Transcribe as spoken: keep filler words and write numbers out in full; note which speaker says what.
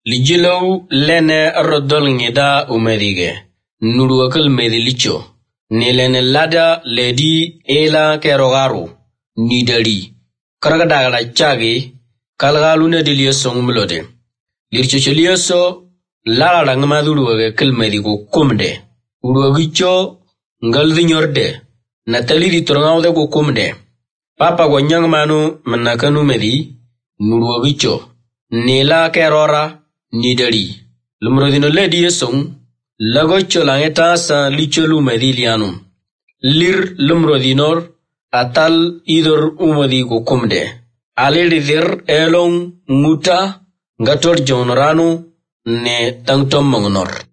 Speaker 1: Lijilow lene rodol ngeda umerige. Nuruakal medilicho. Nilene lada ledi ela kerogaru. Nidari. Karagadaga chagi. Kalgalune diliosong mulode. Lirchochilioso la rangmaduru kilmedigo kumde. Uruagicho ngalvinyorde. Natali di torngaude go kumde. Papa gonyang manu menakanu medi. Nuruagicho. Nila kerora. Nidari. Lumrodino ledi yesong. Lagocho langeta sa licholu medilianum. Lir lumrodinor. Atal idor umadi go kumde. Aliridir elong muta. Gator jonorano. Ne tangtom mongonor.